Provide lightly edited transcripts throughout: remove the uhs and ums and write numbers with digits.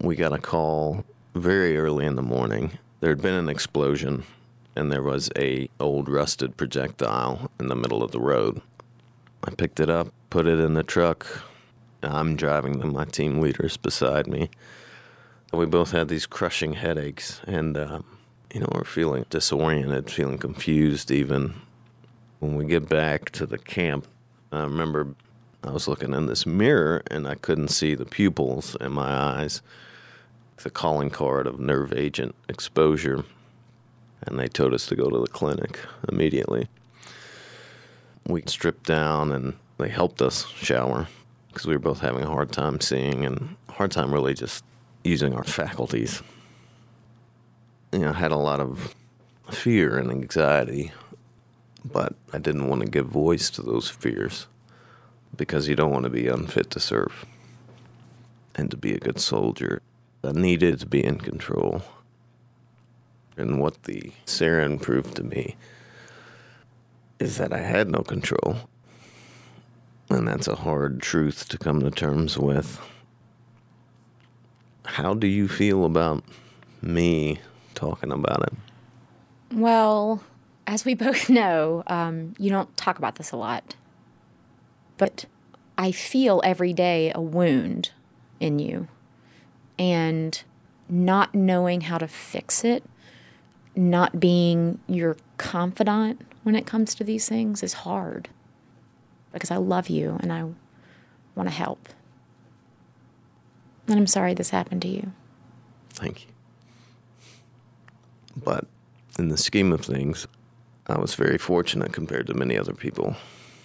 We got a call very early in the morning. There had been an explosion, and there was a old rusted projectile in the middle of the road. I picked it up, put it in the truck. I'm driving them, my team leader's beside me. We both had these crushing headaches, and, we're feeling disoriented, feeling confused even. When we get back to the camp, I remember I was looking in this mirror, and I couldn't see the pupils in my eyes. The calling card of nerve agent exposure, and they told us to go to the clinic immediately. We stripped down, and they helped us shower because we were both having a hard time seeing and a hard time really just using our faculties. I had a lot of fear and anxiety, but I didn't want to give voice to those fears because you don't want to be unfit to serve and to be a good soldier. I needed to be in control. And what the sarin proved to me is that I had no control. And that's a hard truth to come to terms with. How do you feel about me talking about it? Well, as we both know, you don't talk about this a lot. But I feel every day a wound in you. And not knowing how to fix it, not being your confidant when it comes to these things is hard. Because I love you and I want to help. And I'm sorry this happened to you. Thank you. But in the scheme of things, I was very fortunate compared to many other people.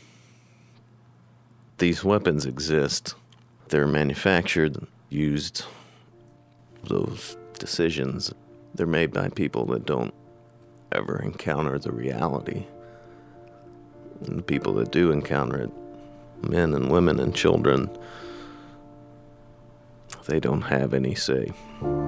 These weapons exist. They're manufactured, used. Those decisions, they're made by people that don't ever encounter the reality. And the people that do encounter it, men and women and children, they don't have any say.